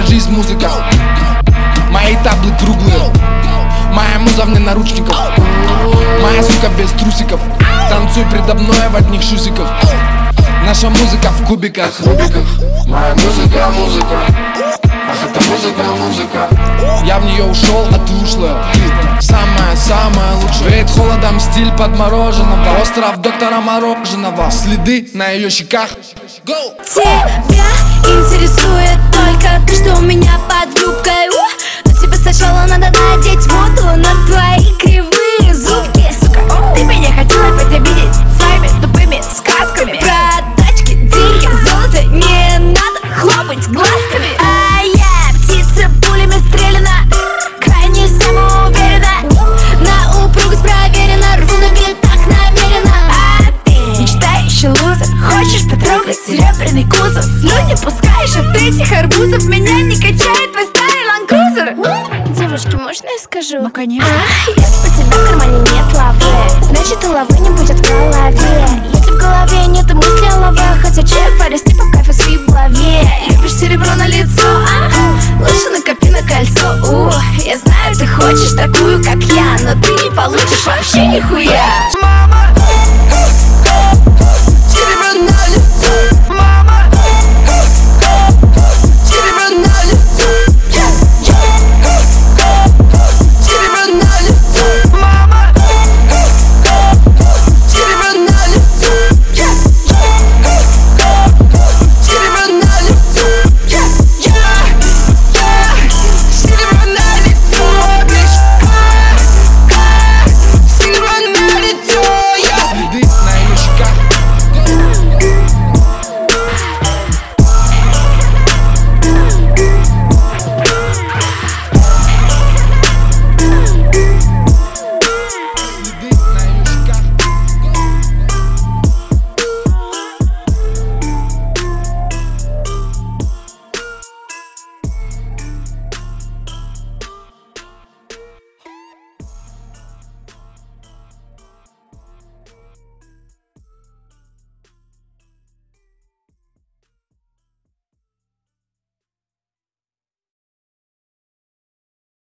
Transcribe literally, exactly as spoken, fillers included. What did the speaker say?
Моя жизнь музыка, мои таблы круглые, моя муза вне наручников, моя сука без трусиков. Танцуй предо мной в одних шусиках. Наша музыка в кубиках. Моя музыка, музыка. Ах, это музыка, музыка. Я в нее ушел, а ты ушла. Ты самая-самая лучшая. Веет холодом стиль подмороженного. Остров доктора Мороженого. Следы на ее щеках. Go! Тебя интересует только то, что у меня под юбкой. Но тебе сначала надо надеть воду на твои кривые зубки. Сука, ты меня хотела опять обидеть своими тупыми сказками про тачки, деньги, золото. Не надо хлопать глазками. А я птица пулями стреляна, крайне самоуверена, на упругость проверена, рву на битах намеренно. А ты мечтающий лузер, хочешь потрогать серебряный кузов, слюни пускаешь от этих арбузов. Меня не качает твой старый ланкрузер. Девушки, можно я скажу? Ну конечно. А, если у тебя в кармане нет лавы, значит у лавы не будет в голове. Если в голове нет мысли о лаве, хотя человек порасти по кайфу своей в голове. Любишь серебро на лицо? А? Лучше накопи на кольцо. У, я знаю, ты хочешь такую, как я, но ты не получишь вообще нихуя.